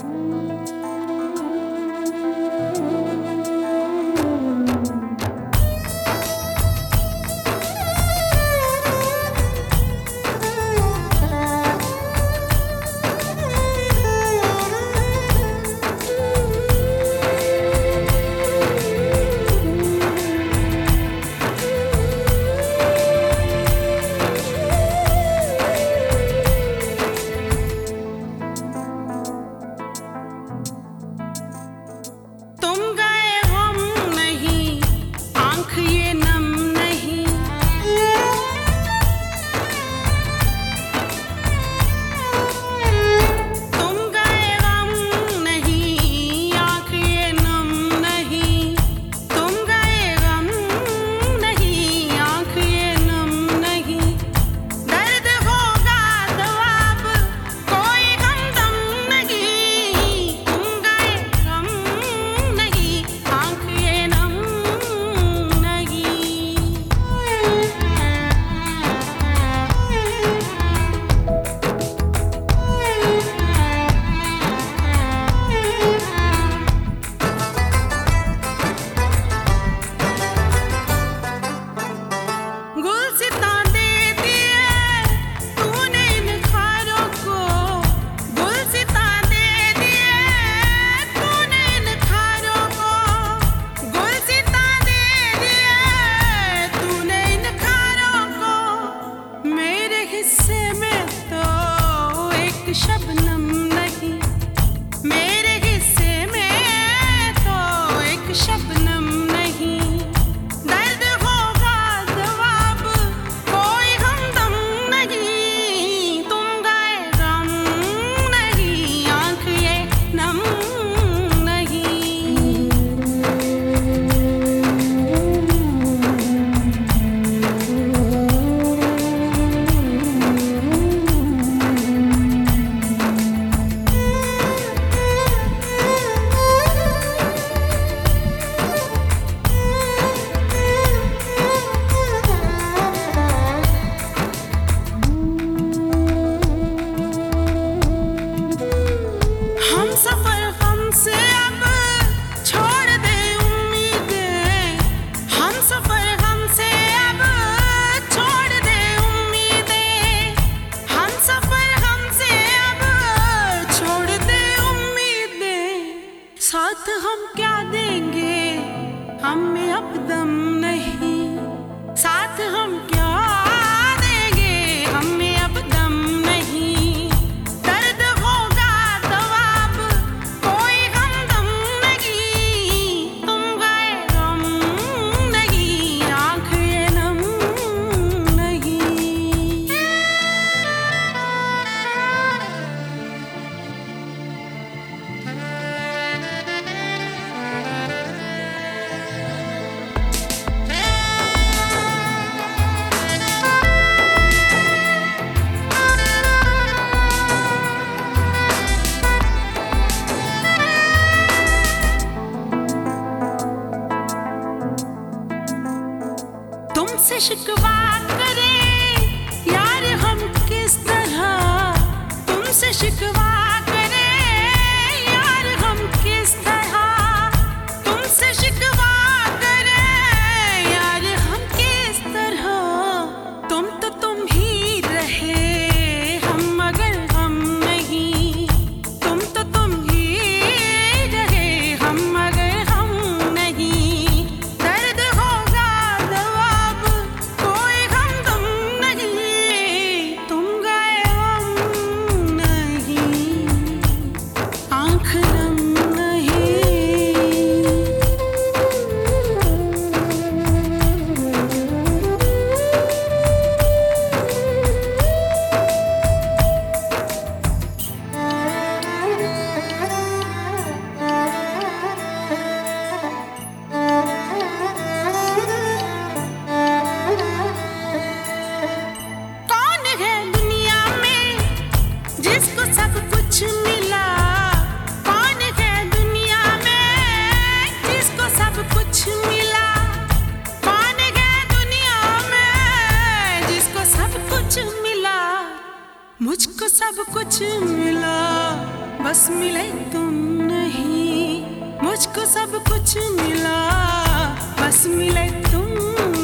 साथ हम क्या देंगे, हमें अब दम नहीं। साथ हम क्या देंगे, हमें अब दम नहीं। दर्द होगा दवाब, कोई हमदम नहीं। तुम गए गम नहीं, आँख ये नम नहीं। तुमसे शिकवा करें यार हम किस तरह, तुमसे शिकवा करें यार हम किस तरह। तुमसे शिकवा करें यार हम किस तरह। तुम तो तुम ही रहे हम मगर हम नहीं। तुम तो तुम ही रहे हम मगर हम नहीं। दर्द होगा दवाब, कोई हमदम नहीं। तुम गए हम नहीं, आँख नम नहीं। कौन है दुनिया में जिसको सब कुछ मिला। कौन है दुनिया में जिसको सब कुछ मिला। कौन है दुनिया में जिसको सब कुछ मिला। मुझको सब कुछ मिला, बस मिले तुम नहीं, मुझको सब कुछ मिला, बस मिले तुम